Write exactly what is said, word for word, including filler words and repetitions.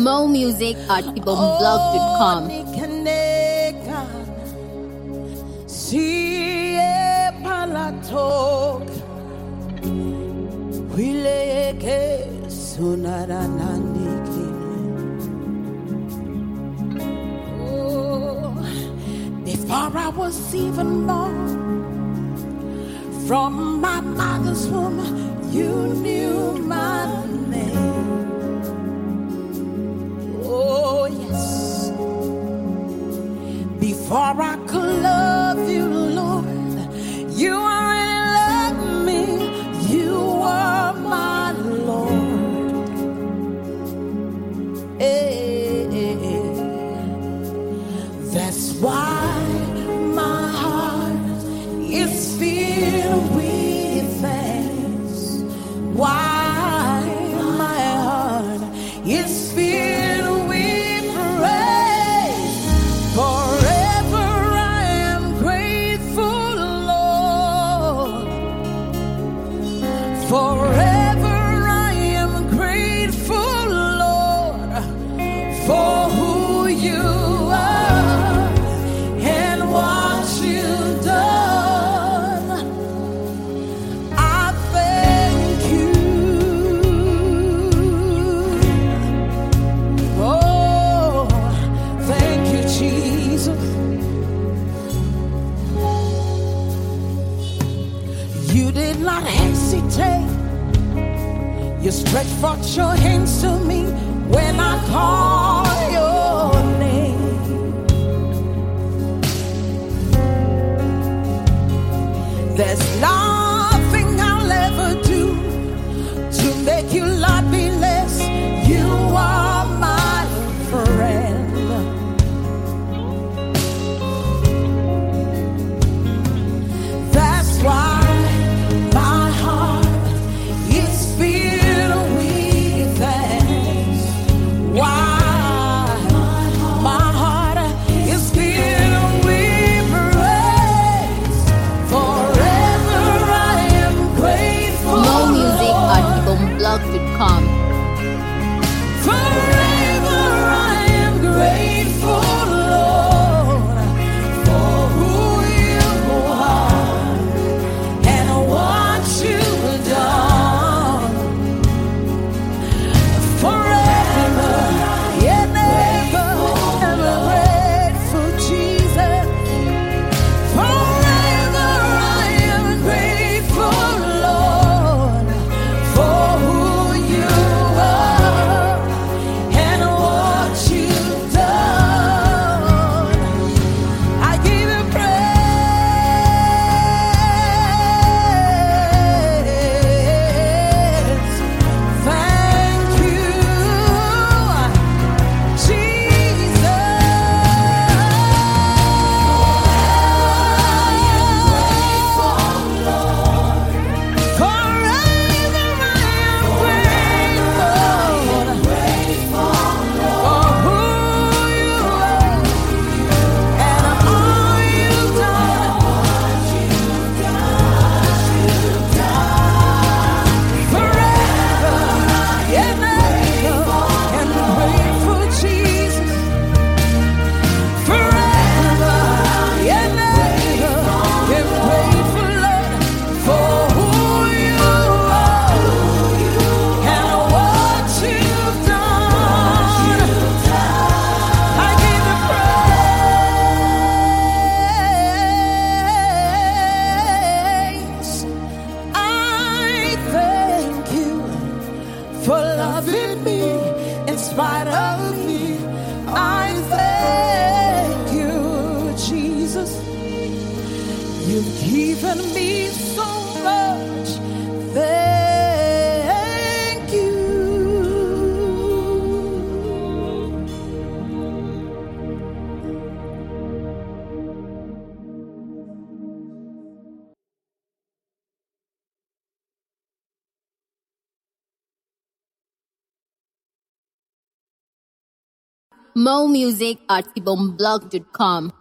More music at ibomblog dot com. Before I was even born, from my mother's womb, you knew my name. Oh, yes. Before I could love you, Lord, you already loved me. You were my Lord. Hey, hey, hey. That's why my heart is filled with thanks. Why my heart is filled with praise. Forever I am grateful, Lord. Forever I am grateful, Lord, for who you are and what you've done. I thank you. Oh, thank you, Jesus. You did not hesitate. You stretched forth your hands to me when I called your name. There's nothing I'll ever do to make you love me less. You are my friend. That's why my heart is filled with thanks. Why my heart is filled with praise. Forever I am grateful. More music at ibomblog dot com. Forever I am grateful, Lord, for who you are and what you've done. Forever and ever am grateful, Jesus. Forever I am grateful, Lord, for who you are and what you've done. I give you praise. Thank you, Jesus. Forever I am grateful for who you are and all you've done. Forever and ever am grateful, Jesus. Forever and ever am grateful, Lord, for who you are and what you've done. I give you praise. I thank you for loving me in spite of me. I thank you, Jesus. You've given me so much. Thank you. More music at ibomblog dot com.